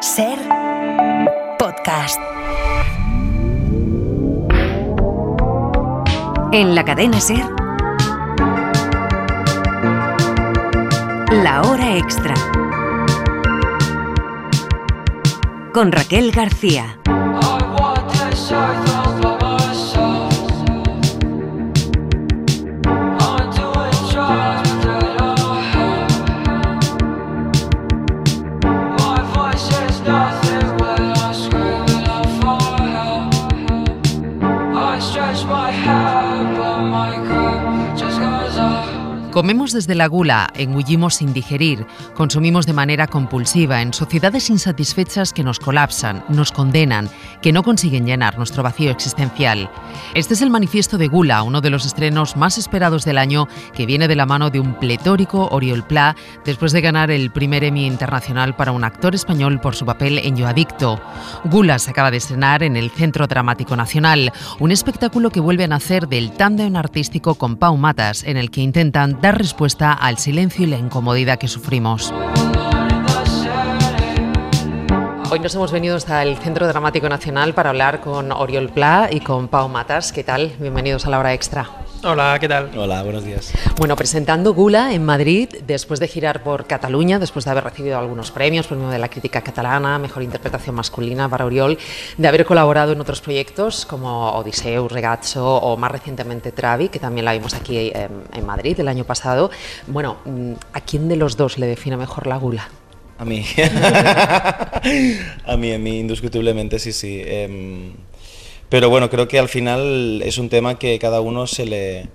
Ser podcast. En la cadena Ser, La Hora Extra, con Raquel García. Comemos desde la gula, engullimos sin digerir, consumimos de manera compulsiva en sociedades insatisfechas que nos colapsan, nos condenan, que no consiguen llenar nuestro vacío existencial. Este es el manifiesto de Gula, uno de los estrenos más esperados del año, que viene de la mano de un pletórico Oriol Pla, después de ganar el primer Emmy internacional para un actor español por su papel en Yo Adicto. Gula se acaba de estrenar en el Centro Dramático Nacional, un espectáculo que vuelve a nacer del tándem artístico con Pau Matas, en el que intentan dar respuesta al silencio y la incomodidad que sufrimos. Hoy nos hemos venido hasta el Centro Dramático Nacional para hablar con Oriol Pla y con Pau Matas. ¿Qué tal? Bienvenidos a La Hora Extra. Hola, ¿qué tal? Hola, buenos días. Bueno, presentando Gula en Madrid, después de girar por Cataluña, después de haber recibido algunos premios, premio de la crítica catalana, mejor interpretación masculina para Oriol, de haber colaborado en otros proyectos como Odiseu, Regazzo o más recientemente Travi, que también la vimos aquí en Madrid el año pasado. Bueno, ¿a quién de los dos le define mejor la Gula? A mí. a mí, indiscutiblemente, sí. Pero bueno, creo que al final es un tema que cada uno se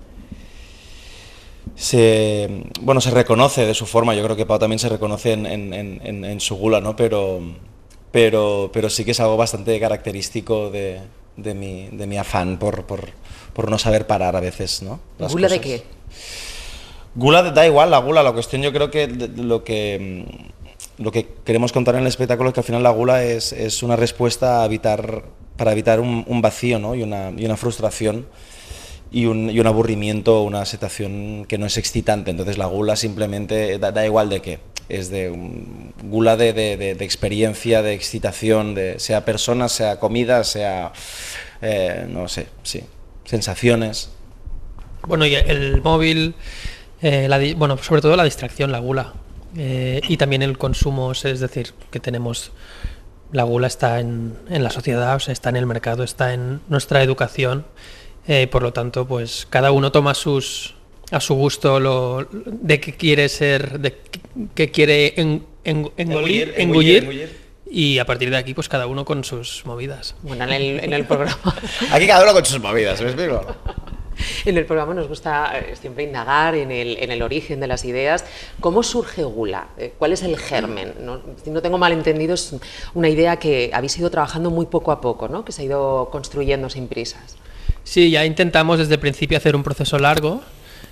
reconoce de su forma. Yo creo que Pau también se reconoce en su Gula, ¿no? Pero sí que es algo bastante característico de mi afán por no saber parar a veces, ¿no? Las ¿Gula cosas. de qué? Gula, da igual la gula, la cuestión yo creo que lo que queremos contar en el espectáculo es que al final la gula es una respuesta para evitar un vacío, ¿no? y una frustración y un aburrimiento, una situación que no es excitante. Entonces la gula simplemente da igual de qué, es gula de experiencia, de excitación, sea persona, sea comida, sea, no sé, sí, sensaciones. Bueno, y el móvil, sobre todo la distracción, la gula. Y también el consumo, es decir, que tenemos, la gula está en la sociedad, o sea, está en el mercado, está en nuestra educación, por lo tanto, pues cada uno toma a su gusto de qué quiere ser, de qué quiere engullir, y a partir de aquí, pues cada uno con sus movidas. Bueno, en el programa... Aquí cada uno con sus movidas, ¿me explico? En el programa nos gusta siempre indagar en el origen de las ideas. ¿Cómo surge Gula? ¿Cuál es el germen? Si no tengo mal entendido, es una idea que habéis ido trabajando muy poco a poco, ¿no? Que se ha ido construyendo sin prisas. Sí, ya intentamos desde el principio hacer un proceso largo,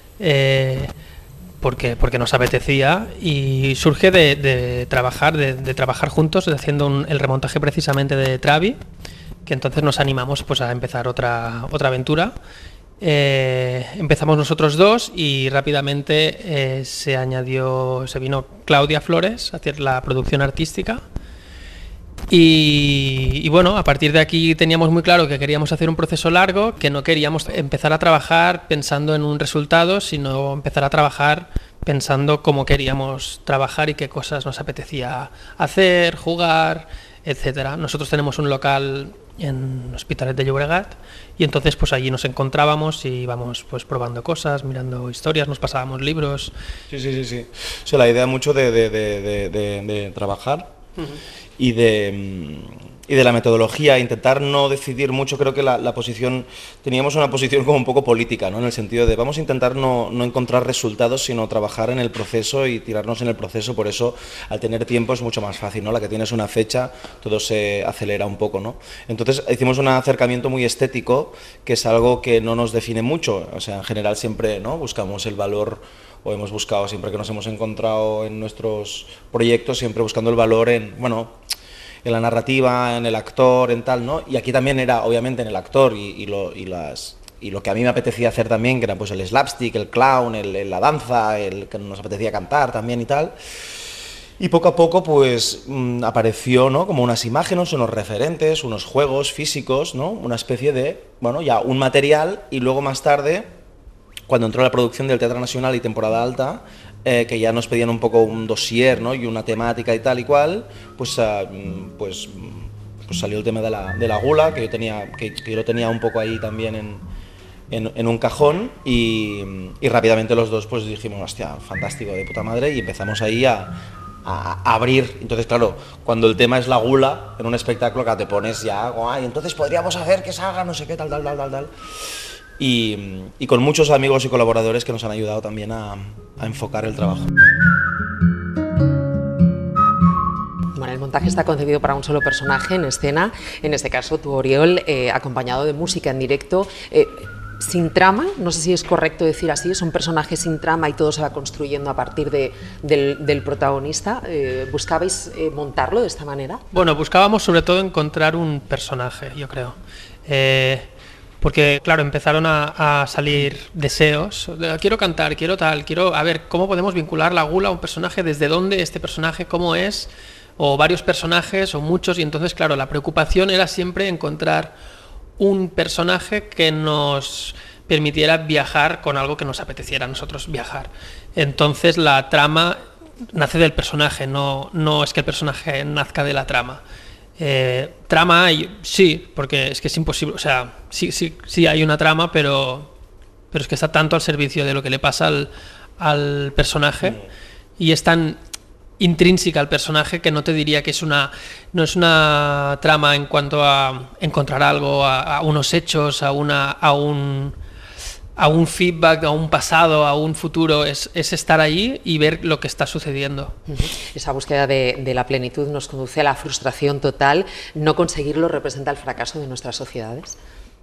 porque nos apetecía, y surge de trabajar juntos, haciendo el remontaje precisamente de Travi, que entonces nos animamos pues a empezar otra aventura. Empezamos nosotros dos y rápidamente se vino Claudia Flores a hacer la producción artística y bueno, a partir de aquí teníamos muy claro que queríamos hacer un proceso largo, que no queríamos empezar a trabajar pensando en un resultado, sino empezar a trabajar pensando cómo queríamos trabajar y qué cosas nos apetecía hacer, jugar, etcétera. Nosotros tenemos un local en Hospitalet de Llobregat y entonces pues allí nos encontrábamos y íbamos pues probando cosas, mirando historias, nos pasábamos libros. Sí. O sea, la idea mucho de trabajar y de la metodología, intentar no decidir mucho. Creo que la posición, teníamos una posición como un poco política, ¿no? En el sentido de vamos a intentar no encontrar resultados, sino trabajar en el proceso y tirarnos en el proceso. Por eso, al tener tiempo es mucho más fácil, ¿no? La que tienes una fecha, todo se acelera un poco, ¿no? Entonces hicimos un acercamiento muy estético, que es algo que no nos define mucho. O sea, en general siempre, ¿no? Buscamos el valor, o hemos buscado, siempre que nos hemos encontrado en nuestros proyectos, siempre buscando el valor en la narrativa, en el actor, en tal, ¿no? Y aquí también era, obviamente, en el actor y lo que a mí me apetecía hacer también, que era pues el slapstick, el clown, la danza, el que nos apetecía cantar también y tal. Y poco a poco pues apareció, ¿no?, como unas imágenes, unos referentes, unos juegos físicos, ¿no?, una especie de, bueno, ya un material, y luego más tarde, cuando entró la producción del Teatro Nacional y Temporada Alta, que ya nos pedían un poco un dossier, ¿no?, y una temática y tal y cual, pues salió el tema de la gula, que yo lo tenía un poco ahí también en un cajón, y rápidamente los dos pues dijimos, hostia, fantástico, de puta madre, y empezamos ahí a abrir. Entonces, claro, cuando el tema es la gula en un espectáculo, que te pones ya, guay, entonces podríamos hacer que salga no sé qué, tal. Y con muchos amigos y colaboradores que nos han ayudado también a enfocar el trabajo. Bueno, el montaje está concebido para un solo personaje en escena, en este caso tú, Oriol, acompañado de música en directo, sin trama, no sé si es correcto decir así, es un personaje sin trama y todo se va construyendo a partir del protagonista. ¿Buscabais montarlo de esta manera? Bueno, buscábamos sobre todo encontrar un personaje, yo creo. Porque, claro, empezaron a salir deseos. Quiero cantar, quiero tal, quiero... A ver, ¿cómo podemos vincular la gula a un personaje? ¿Desde dónde este personaje? ¿Cómo es? O varios personajes, o muchos. Y entonces, claro, la preocupación era siempre encontrar un personaje que nos permitiera viajar con algo que nos apeteciera a nosotros viajar. Entonces, la trama nace del personaje, no es que el personaje nazca de la trama. Trama hay, sí, porque es que es imposible, o sea, sí hay una trama, pero es que está tanto al servicio de lo que le pasa al personaje, y es tan intrínseca al personaje que no te diría que no es una trama en cuanto a encontrar algo, a unos hechos, a un feedback, a un pasado, a un futuro, es estar ahí y ver lo que está sucediendo. Esa búsqueda de la plenitud nos conduce a la frustración total. ¿No conseguirlo representa el fracaso de nuestras sociedades?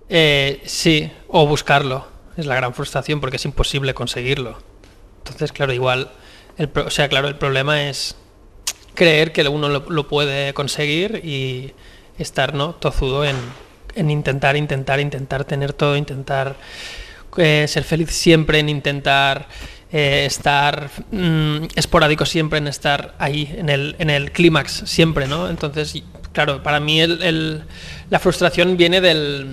Sí, o buscarlo. Es la gran frustración porque es imposible conseguirlo. Entonces, claro, igual, el problema es creer que uno lo puede conseguir y estar, ¿no?, tozudo en intentar tener todo, intentar ser feliz siempre, en intentar estar esporádico siempre, en estar ahí en el clímax siempre, ¿no? Entonces, claro, para mí la frustración viene de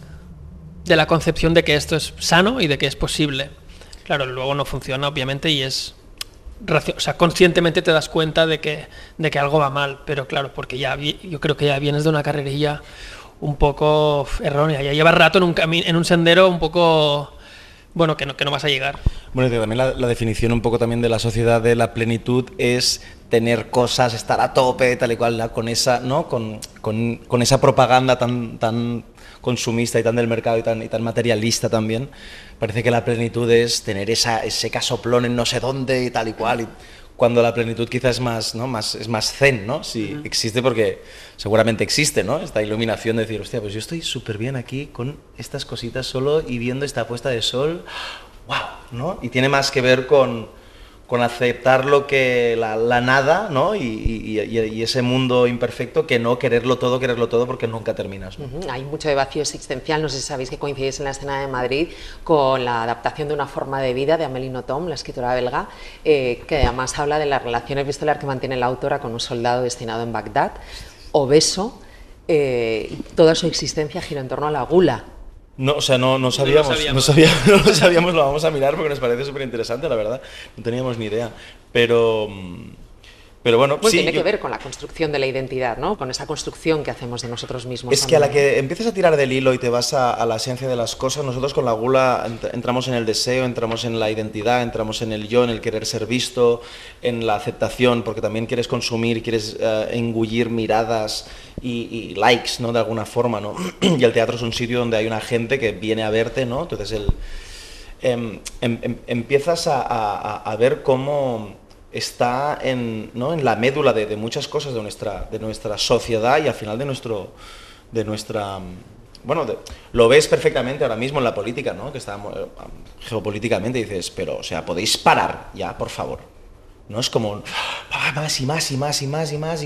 la concepción de que esto es sano y de que es posible. Claro, luego no funciona, obviamente, y conscientemente te das cuenta de que algo va mal, pero claro, porque yo creo que ya vienes de una carrerilla un poco errónea, ya llevas rato en un sendero un poco, bueno, que no vas a llegar. Bueno, y también la definición un poco también de la sociedad de la plenitud es tener cosas, estar a tope, tal y cual, ¿no?, con esa, ¿no?, con esa propaganda tan consumista y tan del mercado y tan materialista también. Parece que la plenitud es tener ese casoplón en no sé dónde y tal y cual, y cuando la plenitud quizás es más, ¿no?, es más zen, ¿no? Si existe, porque seguramente existe, ¿no?, esta iluminación de decir, hostia, pues yo estoy súper bien aquí con estas cositas solo y viendo esta puesta de sol, wow, ¿no? Y tiene más que ver con aceptar lo que la nada, ¿no?, y ese mundo imperfecto, que no quererlo todo porque nunca terminas, ¿no? Hay mucho de vacío existencial. No sé si sabéis que coincidís en la escena de Madrid con la adaptación de Una forma de vida de Amélie Nothomb, la escritora belga, que además habla de las relaciones epistolares que mantiene la autora con un soldado destinado en Bagdad, obeso. Toda su existencia gira en torno a la gula. No, o sea, no sabíamos, lo vamos a mirar porque nos parece súper interesante, la verdad, no teníamos ni idea, pero bueno, pues sí, tiene que ver con la construcción de la identidad, ¿no?, con esa construcción que hacemos de nosotros mismos. Es que a la que empiezas a tirar del hilo y te vas a la esencia de las cosas, nosotros con la gula entramos en el deseo, entramos en la identidad, entramos en el yo, en el querer ser visto, en la aceptación, porque también quieres consumir, quieres engullir miradas y likes, ¿no?, de alguna forma, ¿no? Y el teatro es un sitio donde hay una gente que viene a verte, ¿no? Entonces empiezas a ver cómo está ¿no?, en la médula de muchas cosas de nuestra sociedad, y al final de nuestra bueno, lo ves perfectamente ahora mismo en la política, ¿no?, que está geopolíticamente, dices, pero, o sea, podéis parar ya, por favor. ¿no? Es como más y más y más y más y más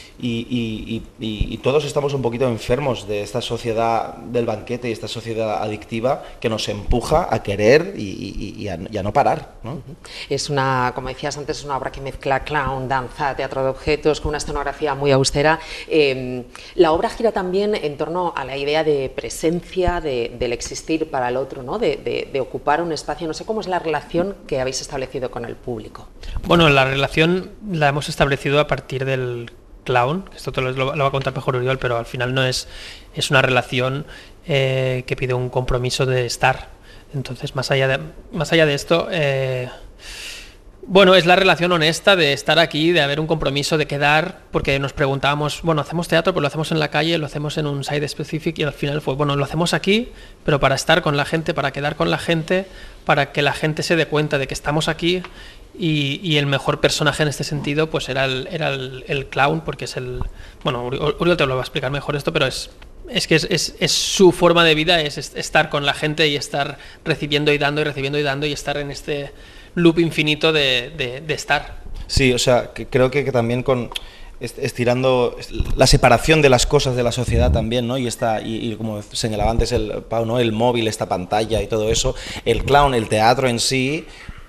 y todos estamos un poquito enfermos de esta sociedad del banquete y esta sociedad adictiva que nos empuja a querer y a no parar, ¿no? Es una, como decías antes, es una obra que mezcla clown, danza, teatro de objetos con una escenografía muy austera. La obra gira también en torno a la idea de presencia, del existir para el otro, ¿no? de ocupar un espacio. No sé cómo es la relación que habéis establecido con el público. Bueno, la relación la hemos establecido a partir del clown, esto te lo va a contar mejor Oriol, pero al final no es una relación que pide un compromiso de estar. Entonces, más allá de esto, bueno, es la relación honesta de estar aquí, de haber un compromiso, de quedar, porque nos preguntábamos, bueno, hacemos teatro, pero lo hacemos en la calle, lo hacemos en un site specific, y al final fue, bueno, lo hacemos aquí, pero para estar con la gente, para quedar con la gente, para que la gente se dé cuenta de que estamos aquí. Y el mejor personaje en este sentido pues era el clown, porque es el... Bueno, Oriol te lo va a explicar mejor esto, pero es su forma de vida, es estar con la gente y estar recibiendo y dando y recibiendo y dando y estar en este loop infinito de estar. Sí, o sea, creo que también con... estirando la separación de las cosas de la sociedad también, ¿no? Y como señalaba antes el Pau, ¿no? El móvil, esta pantalla y todo eso, el clown, el teatro en sí,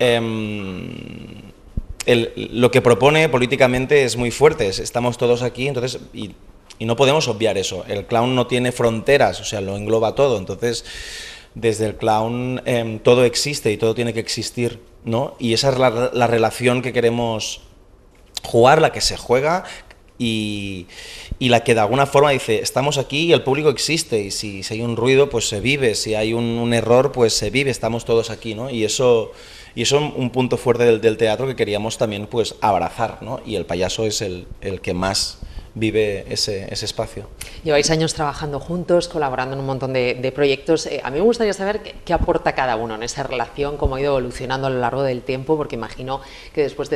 lo que propone políticamente es muy fuerte, estamos todos aquí, entonces, y no podemos obviar eso, el clown no tiene fronteras, o sea, lo engloba todo, entonces, desde el clown todo existe y todo tiene que existir, ¿no? Y esa es la relación que queremos jugar, la que se juega y la que de alguna forma dice, estamos aquí y el público existe, y si hay un ruido pues se vive, si hay un error pues se vive, estamos todos aquí, ¿no? Y eso es un punto fuerte del teatro que queríamos también pues abrazar, ¿no? Y el payaso es el que más vive ese espacio. Lleváis años trabajando juntos, colaborando en un montón de proyectos. A mí me gustaría saber qué aporta cada uno en esa relación, cómo ha ido evolucionando a lo largo del tiempo, porque imagino que después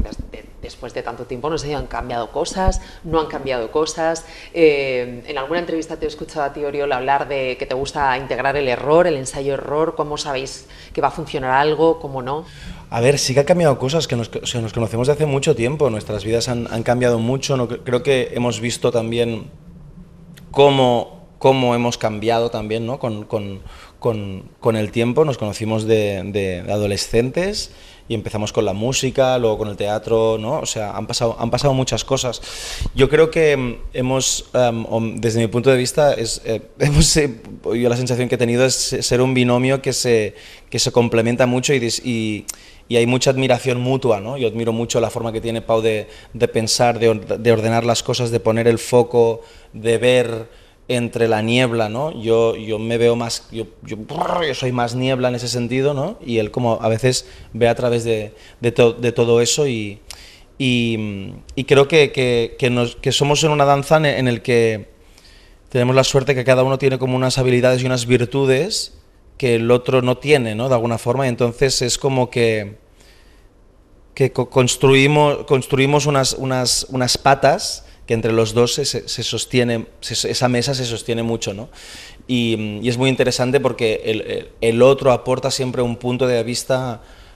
de tanto tiempo no sé si han cambiado cosas, no han cambiado cosas. En alguna entrevista te he escuchado a ti, Oriol, hablar de que te gusta integrar el error, el ensayo-error. ¿Cómo sabéis que va a funcionar algo, cómo no? A ver, sí que ha cambiado cosas, que nos conocemos de hace mucho tiempo, nuestras vidas han cambiado mucho, ¿no? Creo que hemos visto también cómo hemos cambiado también, ¿no? Con el tiempo. Nos conocimos de adolescentes y empezamos con la música, luego con el teatro, ¿no? O sea, han pasado muchas cosas. Yo creo que hemos, desde mi punto de vista, yo la sensación que he tenido es ser un binomio que se complementa mucho y hay mucha admiración mutua, ¿no? Yo admiro mucho la forma que tiene Pau de pensar, de ordenar las cosas, de poner el foco, de ver entre la niebla, ¿no? Yo me veo más, yo soy más niebla en ese sentido, ¿no? Y él como a veces ve a través de todo eso y creo que somos en una danza en el que tenemos la suerte que cada uno tiene como unas habilidades y unas virtudes que el otro no tiene, ¿no? De alguna forma, y entonces es como que construimos unas patas que entre los dos se sostiene, esa mesa se sostiene mucho, ¿no? Y es muy interesante porque el otro aporta siempre un punto de vista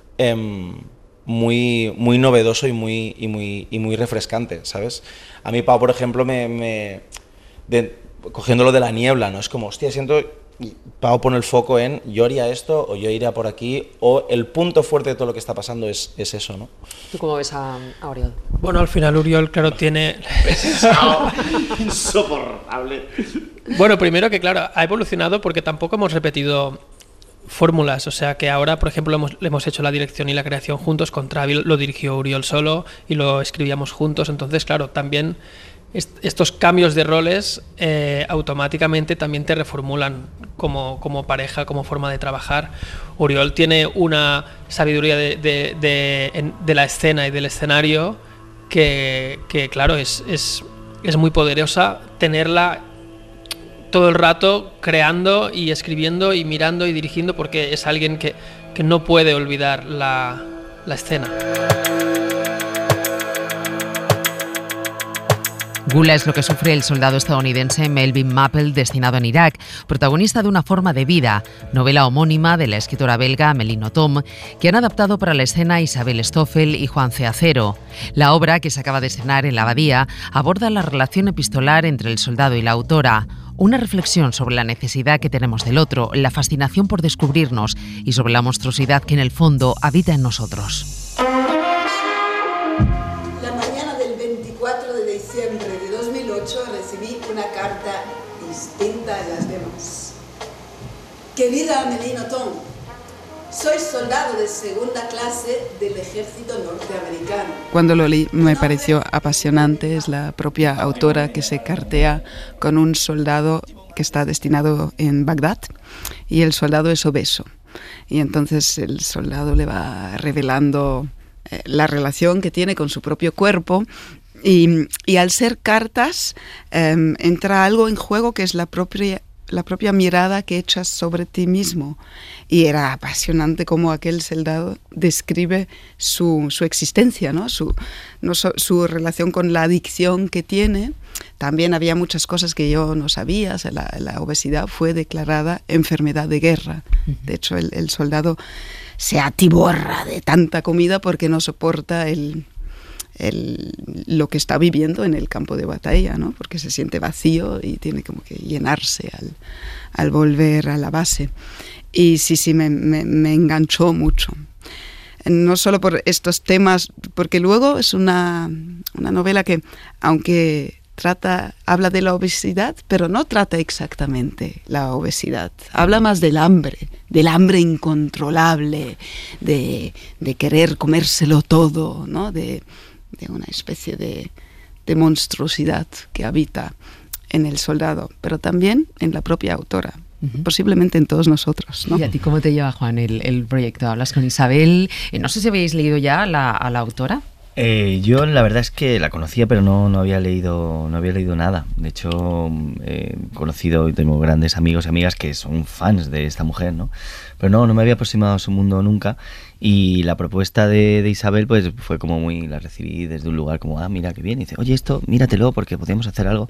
muy novedoso y muy refrescante, ¿sabes? A mí, Pau, por ejemplo, cogiéndolo de la niebla, ¿no? Es como, hostia, siento... Pau pone el foco en yo haría esto o yo iría por aquí, o el punto fuerte de todo lo que está pasando es eso, ¿no? ¿Tú cómo ves a Oriol? Bueno, al final Oriol, claro, tiene... Insoportable. Bueno, primero que, claro, ha evolucionado porque tampoco hemos repetido fórmulas, o sea que ahora, por ejemplo, le hemos hecho la dirección y la creación juntos, con Travi lo dirigió Oriol solo y lo escribíamos juntos, entonces, claro, también... Estos cambios de roles automáticamente también te reformulan como pareja, como forma de trabajar. Oriol tiene una sabiduría de la escena y del escenario que claro, es muy poderosa tenerla todo el rato creando y escribiendo y mirando y dirigiendo, porque es alguien que no puede olvidar la escena. Gula es lo que sufre el soldado estadounidense Melvin Mappel, destinado en Irak, protagonista de Una forma de vida, novela homónima de la escritora belga Amélie Nothomb, que han adaptado para la escena Isabel Stoffel y Juan C. Acero. La obra, que se acaba de estrenar en la Abadía, aborda la relación epistolar entre el soldado y la autora. Una reflexión sobre la necesidad que tenemos del otro, la fascinación por descubrirnos y sobre la monstruosidad que en el fondo habita en nosotros. La mañana del 24 de diciembre de 2008 recibí una carta distinta a las demás. Querida Amélie Nothomb, soy soldado de segunda clase del ejército norteamericano. Cuando lo leí me pareció apasionante. Es la propia autora que se cartea con un soldado que está destinado en Bagdad y el soldado es obeso. Y entonces el soldado le va revelando la relación que tiene con su propio cuerpo y al ser cartas entra algo en juego que es la propia mirada que echas sobre ti mismo. Y era apasionante cómo aquel soldado describe su existencia, ¿no? Su relación con la adicción que tiene. También había muchas cosas que yo no sabía. O sea, la obesidad fue declarada enfermedad de guerra. De hecho, el soldado se atiborra de tanta comida porque no soporta lo que está viviendo en el campo de batalla, ¿no? Porque se siente vacío y tiene como que llenarse al volver a la base. Y sí, me enganchó mucho. No solo por estos temas, porque luego es una novela que, aunque habla de la obesidad, pero no trata exactamente la obesidad. Habla más del hambre incontrolable, de querer comérselo todo, ¿no? De una especie de monstruosidad que habita en el soldado, pero también en la propia autora. Posiblemente en todos nosotros, ¿no? ¿Y a ti cómo te lleva, Juan, el proyecto? ¿Hablas con Isabel? No sé si habéis leído ya a la autora. Yo la verdad es que la conocía, pero no había leído nada. De hecho, he conocido y tengo grandes amigos y amigas que son fans de esta mujer, ¿no? Pero no me había aproximado a su mundo nunca. Y la propuesta de Isabel pues fue como la recibí desde un lugar como, mira qué bien. Y dice, oye, esto míratelo porque podemos hacer algo.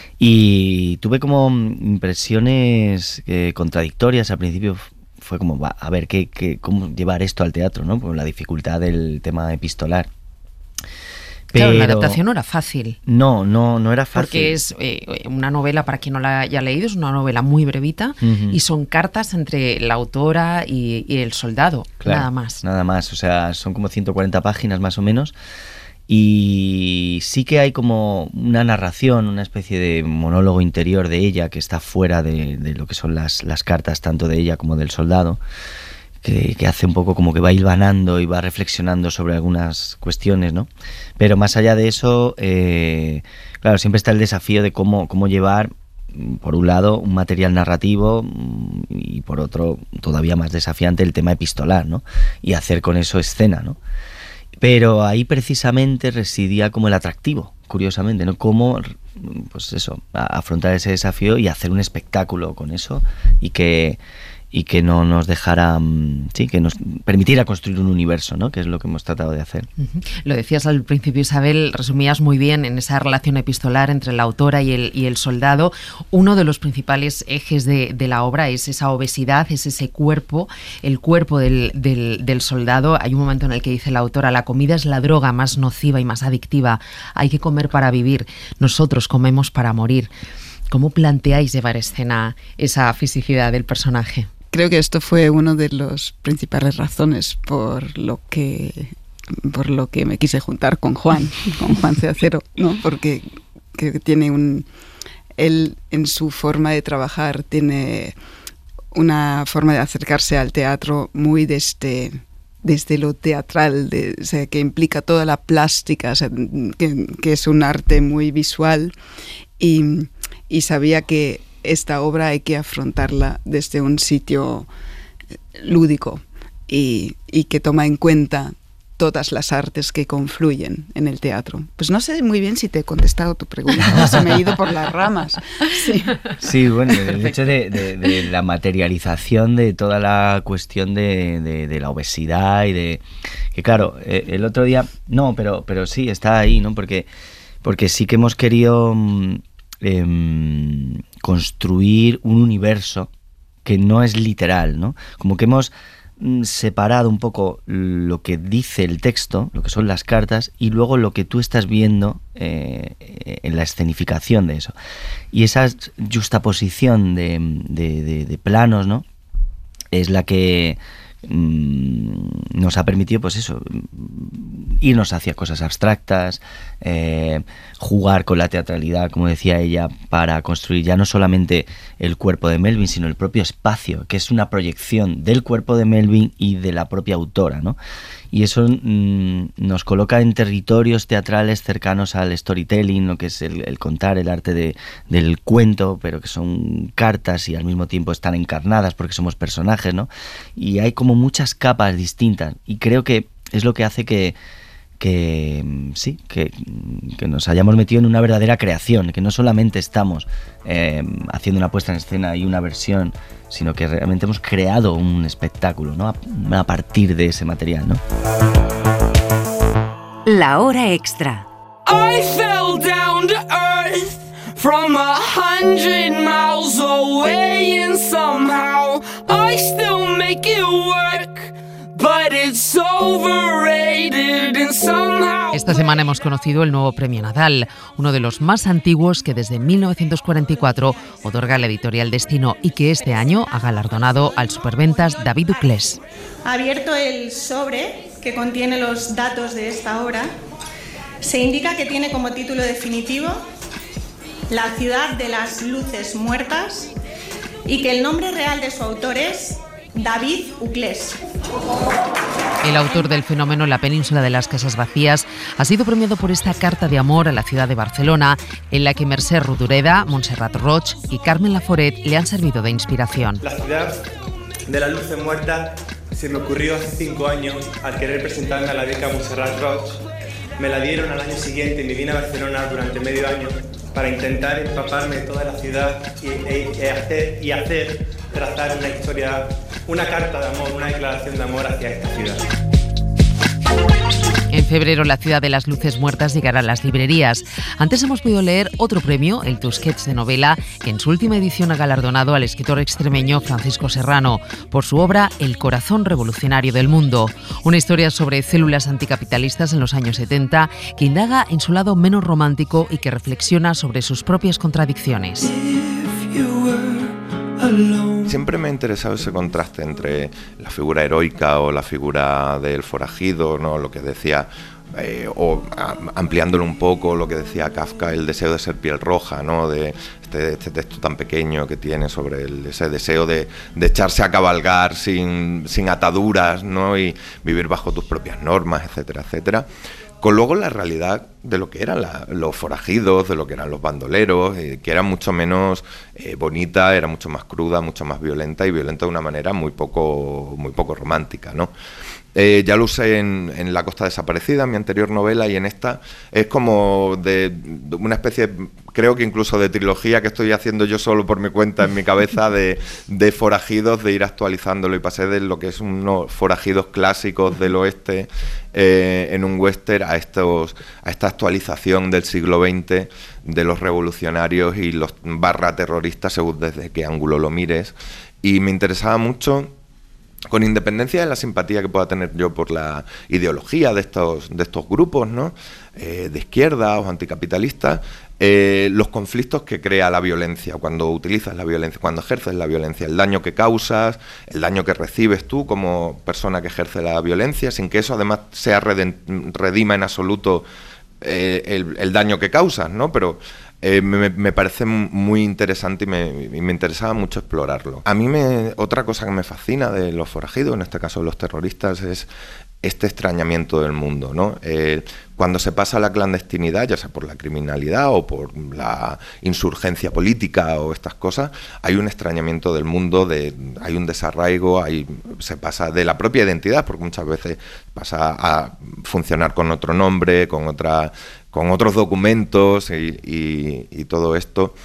Y tuve como impresiones contradictorias al principio. Fue como, a ver, cómo llevar esto al teatro, ¿no? Por la dificultad del tema epistolar. Claro, la adaptación no era fácil. No era fácil. Porque es una novela, para quien no la haya leído, es una novela muy brevita y son cartas entre la autora y el soldado, claro, nada más, o sea, son como 140 páginas más o menos y sí que hay como una narración, una especie de monólogo interior de ella que está fuera de lo que son las cartas tanto de ella como del soldado. Que hace un poco como que va hilvanando y va reflexionando sobre algunas cuestiones, ¿no? Pero más allá de eso, claro, siempre está el desafío de cómo llevar, por un lado, un material narrativo y por otro, todavía más desafiante, el tema epistolar, ¿no? Y hacer con eso escena, ¿no? Pero ahí precisamente residía como el atractivo, curiosamente, ¿no? Cómo, pues eso, afrontar ese desafío y hacer un espectáculo con eso y que no nos dejara, que nos permitiera construir un universo, ¿no? Que es lo que hemos tratado de hacer. Lo decías al principio, Isabel, resumías muy bien en esa relación epistolar entre la autora y el soldado. Uno de los principales ejes de la obra es esa obesidad, es ese cuerpo, el cuerpo del soldado. Hay un momento en el que dice la autora, la comida es la droga más nociva y más adictiva. Hay que comer para vivir, nosotros comemos para morir. ¿Cómo planteáis llevar a escena esa fisicidad del personaje? Creo que esto fue una de las principales razones por lo que me quise juntar con Juan C. Acero, ¿no? Porque que tiene él en su forma de trabajar tiene una forma de acercarse al teatro muy desde lo teatral, o sea, que implica toda la plástica, o sea, que es un arte muy visual y sabía que esta obra hay que afrontarla desde un sitio lúdico y que toma en cuenta todas las artes que confluyen en el teatro. Pues no sé muy bien si te he contestado tu pregunta, se me he ido por las ramas. Sí, bueno, el hecho de la materialización de toda la cuestión de la obesidad y de... Que claro, el otro día... No, pero sí, está ahí, ¿no? Porque porque sí que hemos querido construir un universo que no es literal, ¿no? Como que hemos separado un poco lo que dice el texto, lo que son las cartas, y luego lo que tú estás viendo en la escenificación de eso. Y esa juxtaposición de planos, ¿no?, es la que nos ha permitido, pues eso, irnos hacia cosas abstractas, jugar con la teatralidad, como decía ella, para construir ya no solamente el cuerpo de Melvin, sino el propio espacio, que es una proyección del cuerpo de Melvin y de la propia autora, ¿no? Y eso nos coloca en territorios teatrales cercanos al storytelling, lo que es el contar, el arte del cuento, pero que son cartas y al mismo tiempo están encarnadas porque somos personajes, ¿no? Y hay como muchas capas distintas, y creo que es lo que hace que nos hayamos metido en una verdadera creación, que no solamente estamos haciendo una puesta en escena y una versión, sino que realmente hemos creado un espectáculo, ¿no?, a partir de ese material, ¿no? La hora extra. I fell down to earth from 100 miles away, and somehow I still make it work. But it's overrated and somehow... Esta semana hemos conocido el nuevo Premio Nadal, uno de los más antiguos que desde 1944 otorga la editorial Destino y que este año ha galardonado al superventas David Uclés. Abierto el sobre que contiene los datos de esta obra, se indica que tiene como título definitivo La ciudad de las luces muertas y que el nombre real de su autor es David Uclés. El autor del fenómeno La península de las casas vacías ha sido premiado por esta carta de amor a la ciudad de Barcelona, en la que Mercè Rodoreda, Montserrat Roig y Carmen Laforet le han servido de inspiración. La ciudad de las luces muertas se me ocurrió hace 5 años al querer presentarme a la beca Montserrat Roig. Me la dieron al año siguiente y me vine a Barcelona durante medio año para intentar empaparme de toda la ciudad y trazar una historia, una carta de amor, una declaración de amor hacia esta ciudad. En febrero, La ciudad de las luces muertas llegará a las librerías. Antes hemos podido leer otro premio, el Tusquets de novela, que en su última edición ha galardonado al escritor extremeño Francisco Serrano por su obra El corazón revolucionario del mundo, una historia sobre células anticapitalistas en los años 70 que indaga en su lado menos romántico y que reflexiona sobre sus propias contradicciones. Siempre me ha interesado ese contraste entre la figura heroica o la figura del forajido, ¿no?, lo que decía, o ampliándolo un poco, lo que decía Kafka, el deseo de ser piel roja, ¿no?, de este texto tan pequeño que tiene sobre ese deseo de echarse a cabalgar sin ataduras, ¿no?, y vivir bajo tus propias normas, etcétera, etcétera. Con luego la realidad de lo que eran los forajidos, de lo que eran los bandoleros, que era mucho menos bonita, era mucho más cruda, mucho más violenta, y violenta de una manera muy poco romántica, ¿no? Ya lo usé en La costa desaparecida, mi anterior novela, y en esta es como de una especie, creo que incluso de trilogía que estoy haciendo yo solo por mi cuenta en mi cabeza, de forajidos, de ir actualizándolo, y pasé de lo que es unos forajidos clásicos del oeste en un western a esta actualización del siglo XX de los revolucionarios y los /terroristas, según desde qué ángulo lo mires, y me interesaba mucho, con independencia de la simpatía que pueda tener yo por la ideología de estos grupos, ¿no?, de izquierda o anticapitalistas, los conflictos que crea la violencia, cuando utilizas la violencia, cuando ejerces la violencia, el daño que causas, el daño que recibes tú como persona que ejerce la violencia, sin que eso además sea redima en absoluto el daño que causas, ¿no? Pero me parece muy interesante y me interesaba mucho explorarlo. A mí otra cosa que me fascina de los forajidos, en este caso de los terroristas, es este extrañamiento del mundo, ¿no? Cuando se pasa a la clandestinidad, ya sea por la criminalidad o por la insurgencia política o estas cosas, hay un extrañamiento del mundo, hay un desarraigo, se pasa de la propia identidad, porque muchas veces pasa a funcionar con otro nombre, con otros documentos y todo esto.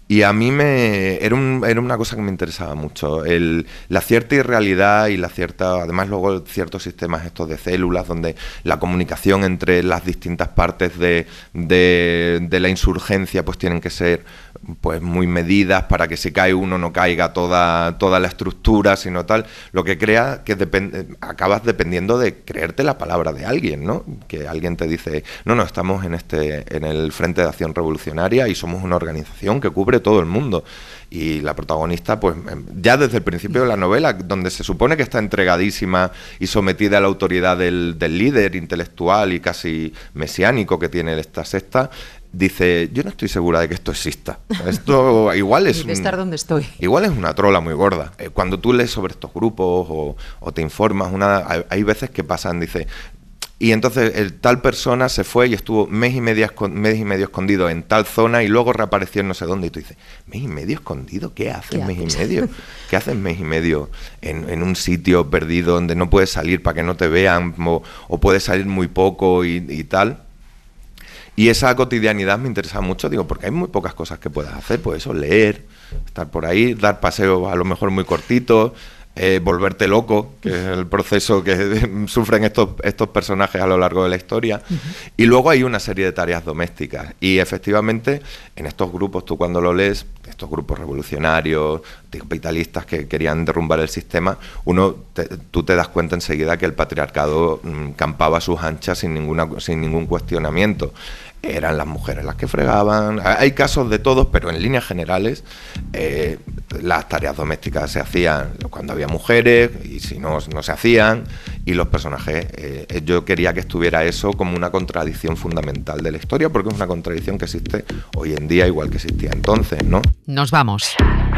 Y a mí era una cosa que me interesaba mucho, la cierta irrealidad y además luego ciertos sistemas estos de células, donde la comunicación entre las distintas partes de la insurgencia pues tienen que ser pues muy medidas para que si cae uno no caiga toda la estructura, sino tal, lo que crea que acabas dependiendo de creerte la palabra de alguien, ¿no? Que alguien te dice, no, estamos en el Frente de Acción Revolucionaria y somos una organización que cubre todo el mundo. Y la protagonista, pues ya desde el principio de la novela, donde se supone que está entregadísima y sometida a la autoridad del líder intelectual y casi mesiánico que tiene esta secta, dice, yo no estoy segura de que esto exista. Esto igual es de estar donde estoy. Igual es una trola muy gorda. Cuando tú lees sobre estos grupos o te informas, hay veces que pasan, dice... Y entonces tal persona se fue y estuvo mes y medio escondido en tal zona y luego reapareció en no sé dónde. Y tú dices, ¿mes y medio escondido? ¿Qué haces mes y medio? ¿Qué haces mes y medio en un sitio perdido donde no puedes salir para que no te vean o puedes salir muy poco y tal? Y esa cotidianidad me interesa mucho, digo, porque hay muy pocas cosas que puedas hacer. Pues eso, leer, estar por ahí, dar paseos a lo mejor muy cortitos... volverte loco, que es el proceso que sufren estos personajes a lo largo de la historia. Y luego hay una serie de tareas domésticas. Y efectivamente, en estos grupos, tú cuando lo lees, estos grupos revolucionarios, capitalistas que querían derrumbar el sistema, tú te das cuenta enseguida que el patriarcado campaba a sus anchas sin ningún cuestionamiento. Eran las mujeres las que fregaban. Hay casos de todos, pero en líneas generales las tareas domésticas se hacían cuando había mujeres y si no se hacían, y los personajes, yo quería que estuviera eso como una contradicción fundamental de la historia, porque es una contradicción que existe hoy en día igual que existía entonces, ¿no? Nos vamos.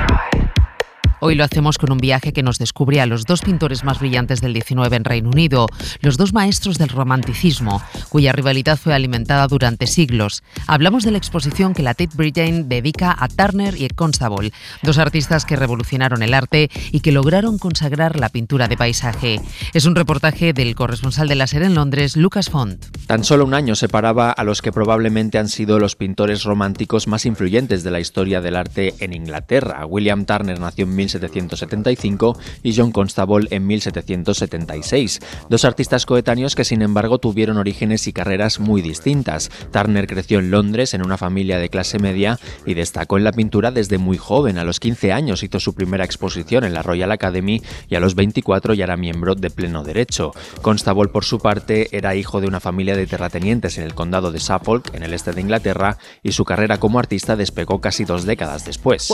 Hoy lo hacemos con un viaje que nos descubre a los dos pintores más brillantes del XIX en Reino Unido, los dos maestros del romanticismo, cuya rivalidad fue alimentada durante siglos. Hablamos de la exposición que la Tate Britain dedica a Turner y Constable, dos artistas que revolucionaron el arte y que lograron consagrar la pintura de paisaje. Es un reportaje del corresponsal de La SER en Londres, Lucas Font. Tan solo un año separaba a los que probablemente han sido los pintores románticos más influyentes de la historia del arte en Inglaterra. William Turner nació en 1775 y John Constable en 1776. Dos artistas coetáneos que sin embargo tuvieron orígenes y carreras muy distintas. Turner creció en Londres en una familia de clase media y destacó en la pintura desde muy joven. A los 15 años hizo su primera exposición en la Royal Academy y a los 24 ya era miembro de pleno derecho. Constable, por su parte, era hijo de una familia de terratenientes en el condado de Suffolk, en el este de Inglaterra, y su carrera como artista despegó casi 2 décadas después.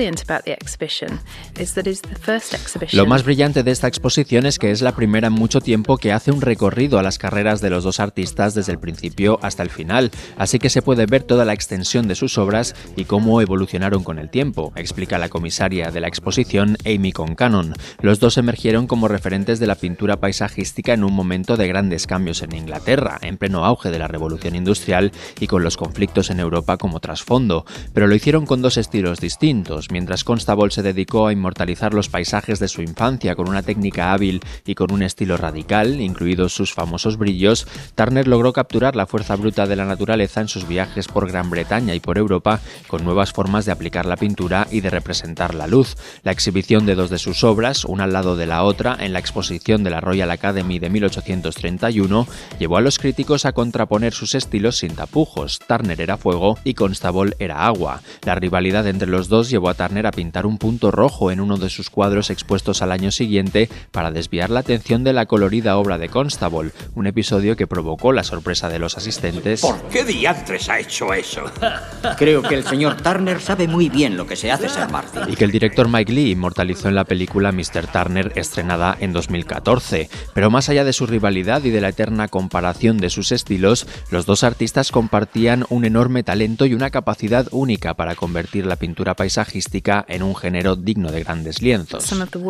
Lo más brillante de esta exposición es que es la primera en mucho tiempo que hace un recorrido a las carreras de los dos artistas desde el principio hasta el final, así que se puede ver toda la extensión de sus obras y cómo evolucionaron con el tiempo, explica la comisaria de la exposición, Amy Concannon. Los dos emergieron como referentes de la pintura paisajística en un momento de grandes cambios en Inglaterra, en pleno auge de la revolución industrial y con los conflictos en Europa como trasfondo, pero lo hicieron con dos estilos distintos. Mientras Constable se dedicó a inmortalizar los paisajes de su infancia con una técnica hábil y con un estilo radical, incluidos sus famosos brillos, Turner logró capturar la fuerza bruta de la naturaleza en sus viajes por Gran Bretaña y por Europa, con nuevas formas de aplicar la pintura y de representar la luz. La exhibición de dos de sus obras, una al lado de la otra, en la exposición de la Royal Academy de 1831, llevó a los críticos a contraponer sus estilos sin tapujos. Turner era fuego y Constable era agua. La rivalidad entre los dos llevó a Turner a pintar un punto rojo en uno de sus cuadros expuestos al año siguiente para desviar la atención de la colorida obra de Constable, un episodio que provocó la sorpresa de los asistentes. ¿Por qué diantres ha hecho eso? Creo que el señor Turner sabe muy bien lo que se hace, Sir Martin. Y que el director Mike Leigh inmortalizó en la película Mr. Turner, estrenada en 2014. Pero más allá de su rivalidad y de la eterna comparación de sus estilos, los dos artistas compartían un enorme talento y una capacidad única para convertir la pintura paisajística en un género digno de grandes lienzos.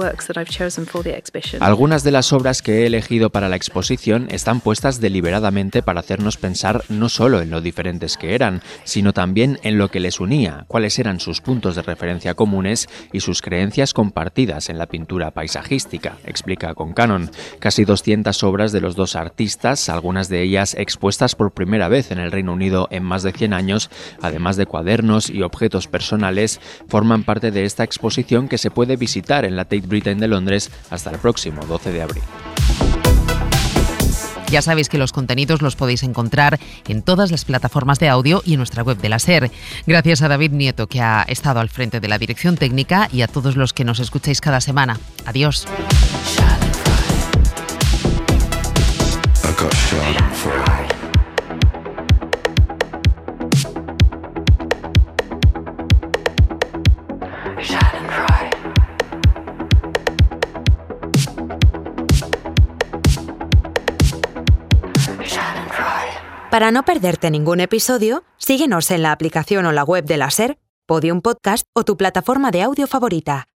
Algunas de las obras que he elegido para la exposición están puestas deliberadamente para hacernos pensar no solo en lo diferentes que eran, sino también en lo que les unía, cuáles eran sus puntos de referencia comunes y sus creencias compartidas en la pintura paisajística, explica Concanon. Casi 200 obras de los dos artistas, algunas de ellas expuestas por primera vez en el Reino Unido en más de 100 años, además de cuadernos y objetos personales, forman parte de esta exposición que se puede visitar en la Tate Britain de Londres hasta el próximo 12 de abril. Ya sabéis que los contenidos los podéis encontrar en todas las plataformas de audio y en nuestra web de la SER. Gracias a David Nieto, que ha estado al frente de la dirección técnica, y a todos los que nos escucháis cada semana. Adiós. Para no perderte ningún episodio, síguenos en la aplicación o la web de la SER, Podium Podcast o tu plataforma de audio favorita.